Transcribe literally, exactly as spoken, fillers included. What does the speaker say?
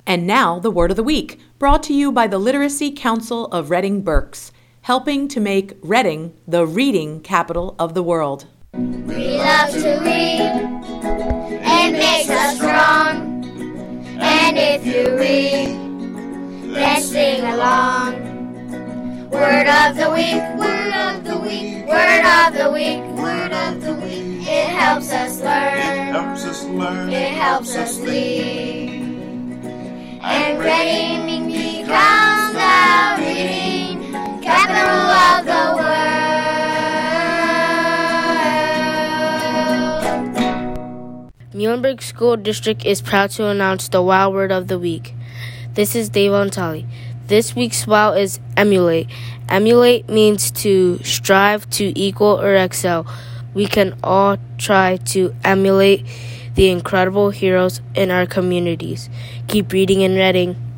And now, the Word of the Week, brought to you by the Literacy Council of Reading Berks, helping to make Reading the reading capital of the world. We love to read. It makes us strong. And if you read, then sing along. Word of the week, word of the week, word of the week, word of the week. It helps us learn. It helps us learn. It helps us lead. And Reading becomes the reading capital of the world. Muhlenberg School District is proud to announce the WOW Word of the Week. This is Davon Talley. This week's WOW is emulate. Emulate means to strive to equal or excel. We can all try to emulate the incredible heroes in our communities. Keep reading and reading.